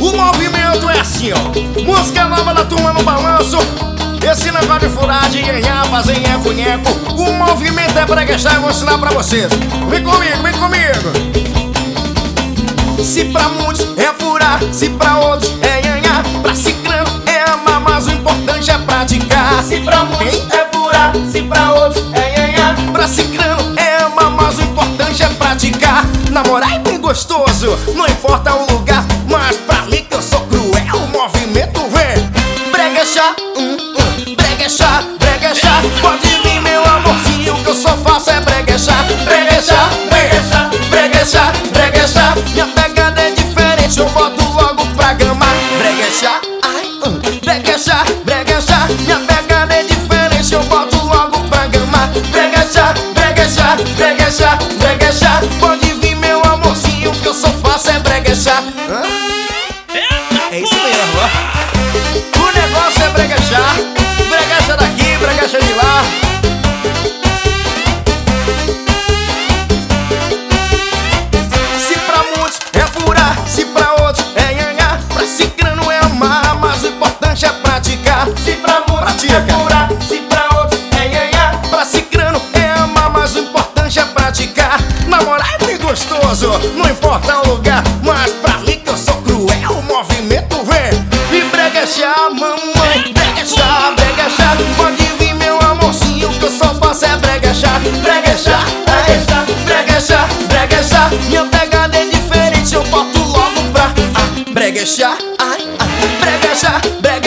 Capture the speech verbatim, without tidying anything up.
O movimento é assim, ó. Música nova da turma no balanço. Esse negócio de furar, de ganhar, fazer nheco-nheco. O movimento é breguechar, eu vou ensinar pra vocês. Vem comigo, vem comigo. Se pra muitos é furar, se pra outros é ganhar, pra ciclano é amar, mas o importante é praticar. Se pra muitos é furar, se pra outros é ganhar, pra ciclano é amar, mas o importante é praticar. Namorar é bem gostoso, não importa o lugar, mas pra mim que eu sou cruel, o movimento vem. Breguechar, hum, hum, breguechar, breguechar. Pode vir meu amorzinho, que eu só faço é breguechar. Breguechar, breguechar, breguechar, breguechar. Minha pegada é diferente, eu boto logo pra gamar. Breguechar, ai, hum, breguechar, breguechar. Minha pegada é diferente, eu boto logo pra gamar. Breguechar, breguechar, breguechar, breguechar. Pode vir meu amorzinho, que eu só faço é breguechar. Hã? É isso mesmo, ó. O negócio é breguechar. Breguecha daqui, breguecha de lá. Se pra muitos é furar, se pra outros é ganhar, pra ciclano é amar, mas o importante é praticar. se pra muitos Pratica. é furar, se pra outros é ganhar, Pra ciclano é amar, mas o importante é praticar. Namorar é bem gostoso, não importa o lugar, mas pra mim que eu sou cruel, o movimento vem. E breguechar, mamãe, breguechar, breguechar. Pode vir meu amorzinho, que eu só faço é breguechar. Breguechar, breguechar, breguechar, breguechar. Minha pegada é diferente, eu boto logo pra ah, breguechar, ai, ai, breguechar, breguechar.